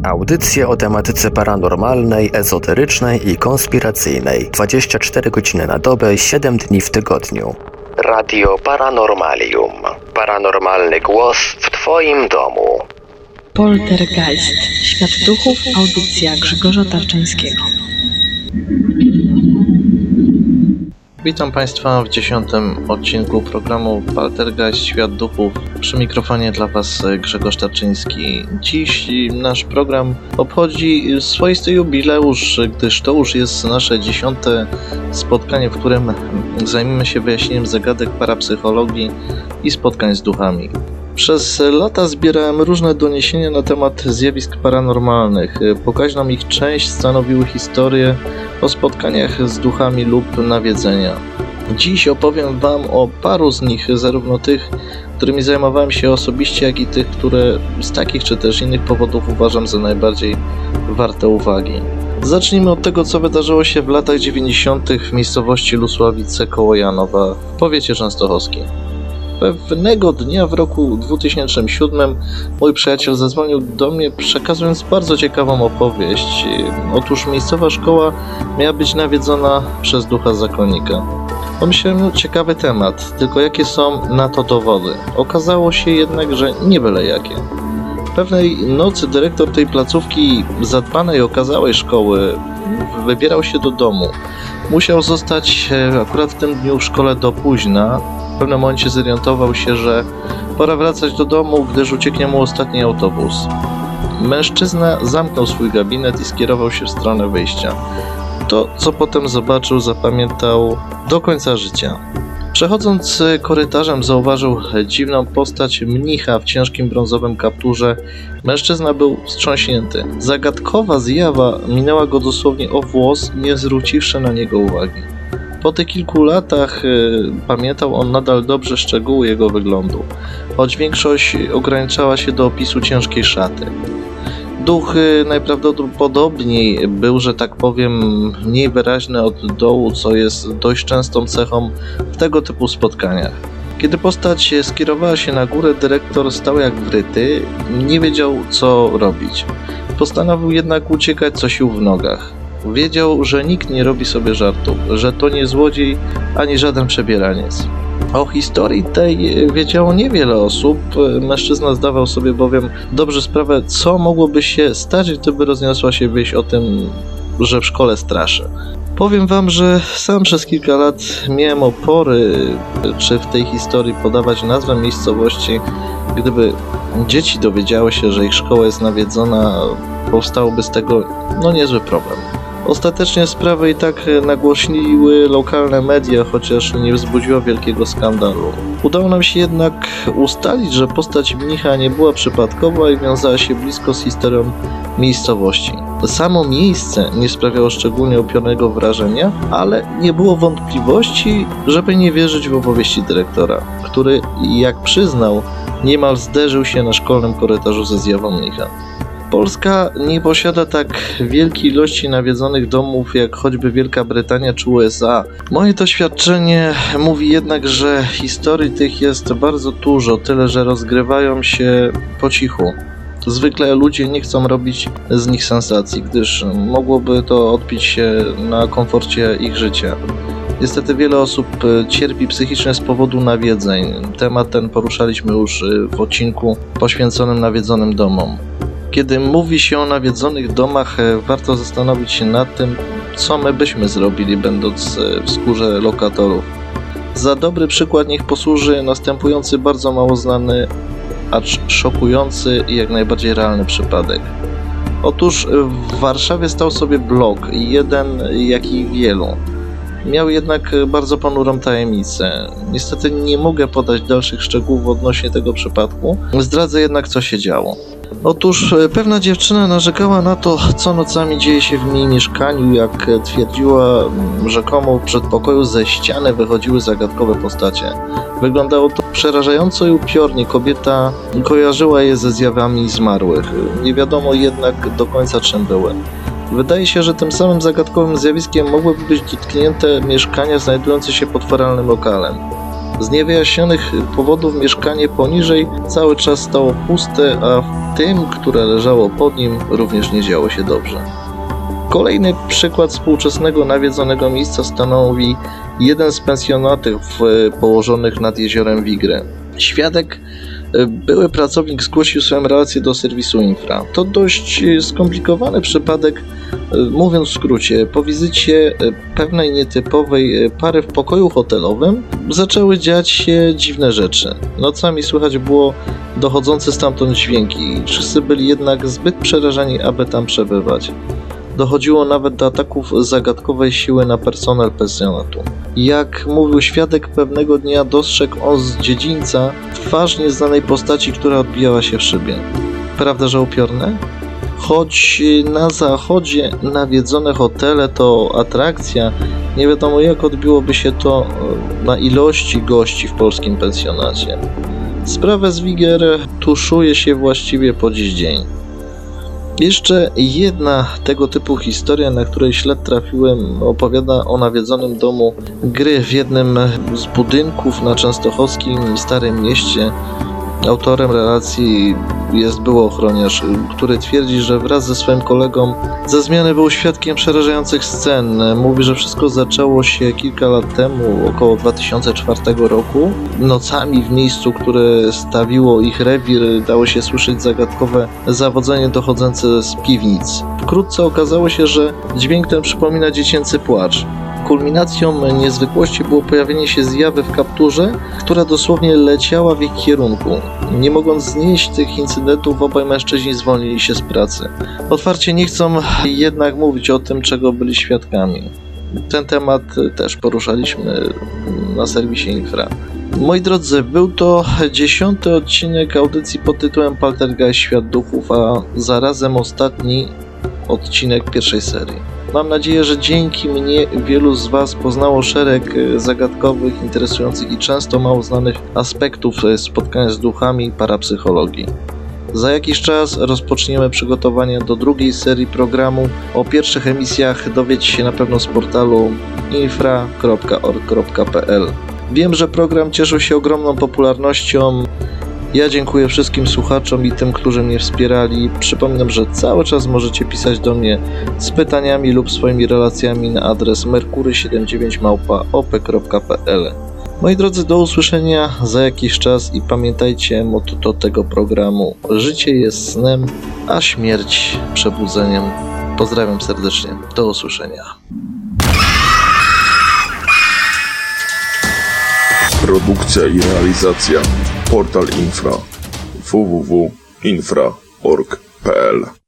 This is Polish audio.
Audycje o tematyce paranormalnej, ezoterycznej i konspiracyjnej. 24 godziny na dobę, 7 dni w tygodniu. Radio Paranormalium. Paranormalny głos w Twoim domu. Poltergeist. Świat duchów. Audycja Grzegorza Tarczyńskiego. Witam Państwa w 10. odcinku programu Poltergeist Świat Duchów. Przy mikrofonie dla Was Grzegorz Tarczyński. Dziś nasz program obchodzi swoisty jubileusz, gdyż to już jest nasze 10. spotkanie, w którym zajmiemy się wyjaśnieniem zagadek parapsychologii i spotkań z duchami. Przez lata zbierałem różne doniesienia na temat zjawisk paranormalnych. Pokaźną ich część stanowiły historie o spotkaniach z duchami lub nawiedzenia. Dziś opowiem Wam o paru z nich, zarówno tych, którymi zajmowałem się osobiście, jak i tych, które z takich czy też innych powodów uważam za najbardziej warte uwagi. Zacznijmy od tego, co wydarzyło się w latach 90. w miejscowości Lusławice koło Janowa w powiecie częstochowskim. Pewnego dnia w roku 2007 mój przyjaciel zadzwonił do mnie, przekazując bardzo ciekawą opowieść. Otóż miejscowa szkoła miała być nawiedzona przez ducha zakonnika. Pomyślałem, ciekawy temat, tylko jakie są na to dowody. Okazało się jednak, że nie byle jakie. Pewnej nocy dyrektor tej placówki zadbanej, okazałej szkoły wybierał się do domu. Musiał zostać akurat w tym dniu w szkole do późna. W pewnym momencie zorientował się, że pora wracać do domu, gdyż ucieknie mu ostatni autobus. Mężczyzna zamknął swój gabinet i skierował się w stronę wyjścia. To, co potem zobaczył, zapamiętał do końca życia. Przechodząc korytarzem, zauważył dziwną postać mnicha w ciężkim brązowym kapturze. Mężczyzna był wstrząśnięty. Zagadkowa zjawa minęła go dosłownie o włos, nie zwróciwszy na niego uwagi. Po tych kilku latach pamiętał on nadal dobrze szczegóły jego wyglądu, choć większość ograniczała się do opisu ciężkiej szaty. Duch najprawdopodobniej był, że tak powiem, mniej wyraźny od dołu, co jest dość częstą cechą w tego typu spotkaniach. Kiedy postać skierowała się na górę, dyrektor stał jak wryty, nie wiedział, co robić. Postanowił jednak uciekać, co sił w nogach. Wiedział, że nikt nie robi sobie żartów, że to nie złodziej ani żaden przebieraniec. O historii tej wiedziało niewiele osób. Mężczyzna zdawał sobie bowiem dobrze sprawę, co mogłoby się stać, gdyby rozniosła się wieść o tym, że w szkole straszy. Powiem Wam, że sam przez kilka lat miałem opory, czy w tej historii podawać nazwę miejscowości. Gdyby dzieci dowiedziały się, że ich szkoła jest nawiedzona, powstałby z tego niezły problem. Ostatecznie sprawę i tak nagłośniły lokalne media, chociaż nie wzbudziła wielkiego skandalu. Udało nam się jednak ustalić, że postać mnicha nie była przypadkowa i wiązała się blisko z historią miejscowości. Samo miejsce nie sprawiało szczególnie upionego wrażenia, ale nie było wątpliwości, żeby nie wierzyć w opowieści dyrektora, który, jak przyznał, niemal zderzył się na szkolnym korytarzu ze zjawą mnicha. Polska nie posiada tak wielkiej ilości nawiedzonych domów jak choćby Wielka Brytania czy USA. Moje doświadczenie mówi jednak, że historii tych jest bardzo dużo, tyle że rozgrywają się po cichu. Zwykle ludzie nie chcą robić z nich sensacji, gdyż mogłoby to odbić się na komforcie ich życia. Niestety wiele osób cierpi psychicznie z powodu nawiedzeń. Temat ten poruszaliśmy już w odcinku poświęconym nawiedzonym domom. Kiedy mówi się o nawiedzonych domach, warto zastanowić się nad tym, co my byśmy zrobili, będąc w skórze lokatorów. Za dobry przykład niech posłuży następujący bardzo mało znany, acz szokujący i jak najbardziej realny przypadek. Otóż w Warszawie stał sobie blok, jeden jak i wielu. Miał jednak bardzo ponurą tajemnicę. Niestety nie mogę podać dalszych szczegółów odnośnie tego przypadku, zdradzę jednak, co się działo. Otóż pewna dziewczyna narzekała na to, co nocami dzieje się w jej mieszkaniu. Jak twierdziła, rzekomo w przedpokoju ze ściany wychodziły zagadkowe postacie. Wyglądało to przerażająco i upiornie. Kobieta kojarzyła je ze zjawami zmarłych. Nie wiadomo jednak do końca, czym były. Wydaje się, że tym samym zagadkowym zjawiskiem mogłyby być dotknięte mieszkania znajdujące się pod feralnym lokalem. Z niewyjaśnionych powodów mieszkanie poniżej cały czas stało puste, a w tym, które leżało pod nim, również nie działo się dobrze. Kolejny przykład współczesnego nawiedzonego miejsca stanowi jeden z pensjonatów położonych nad jeziorem Wigre. Świadek, były pracownik, zgłosił swoją relację do serwisu Infra. To dość skomplikowany przypadek, mówiąc w skrócie. Po wizycie pewnej nietypowej pary w pokoju hotelowym zaczęły dziać się dziwne rzeczy. Nocami słychać było dochodzące stamtąd dźwięki. Wszyscy byli jednak zbyt przerażeni, aby tam przebywać. Dochodziło nawet do ataków zagadkowej siły na personel pensjonatu. Jak mówił świadek, pewnego dnia dostrzegł on z dziedzińca twarz nieznanej postaci, która odbijała się w szybie. Prawda, że upiorne? Choć na zachodzie nawiedzone hotele to atrakcja, nie wiadomo jak odbiłoby się to na ilości gości w polskim pensjonacie. Sprawę z Wigier tuszuje się właściwie po dziś dzień. Jeszcze jedna tego typu historia, na której śled trafiłem, opowiada o nawiedzonym domu gry w jednym z budynków na częstochowskim Starym Mieście. Autorem relacji jest były ochroniarz, który twierdzi, że wraz ze swoim kolegą ze zmiany był świadkiem przerażających scen. Mówi, że wszystko zaczęło się kilka lat temu, około 2004 roku. Nocami w miejscu, które stawiło ich rewir, dało się słyszeć zagadkowe zawodzenie dochodzące z piwnic. Wkrótce okazało się, że dźwięk ten przypomina dziecięcy płacz. Kulminacją niezwykłości było pojawienie się zjawy w kapturze, która dosłownie leciała w ich kierunku. Nie mogąc znieść tych incydentów, obaj mężczyźni zwolnili się z pracy. Otwarcie nie chcą jednak mówić o tym, czego byli świadkami. Ten temat też poruszaliśmy na serwisie Infra. Moi drodzy, był to 10. odcinek audycji pod tytułem Poltergeist Świat Duchów, a zarazem ostatni odcinek pierwszej serii. Mam nadzieję, że dzięki mnie wielu z Was poznało szereg zagadkowych, interesujących i często mało znanych aspektów spotkania z duchami i parapsychologii. Za jakiś czas rozpoczniemy przygotowania do drugiej serii programu. O pierwszych emisjach dowiecie się na pewno z portalu infra.org.pl. Wiem, że program cieszył się ogromną popularnością. Ja dziękuję wszystkim słuchaczom i tym, którzy mnie wspierali. Przypominam, że cały czas możecie pisać do mnie z pytaniami lub swoimi relacjami na adres merkury79@op.pl. Moi drodzy, do usłyszenia za jakiś czas i pamiętajcie motto tego programu: życie jest snem, a śmierć przebudzeniem. Pozdrawiam serdecznie. Do usłyszenia. Produkcja i realizacja Portal Infra www.infra.org.pl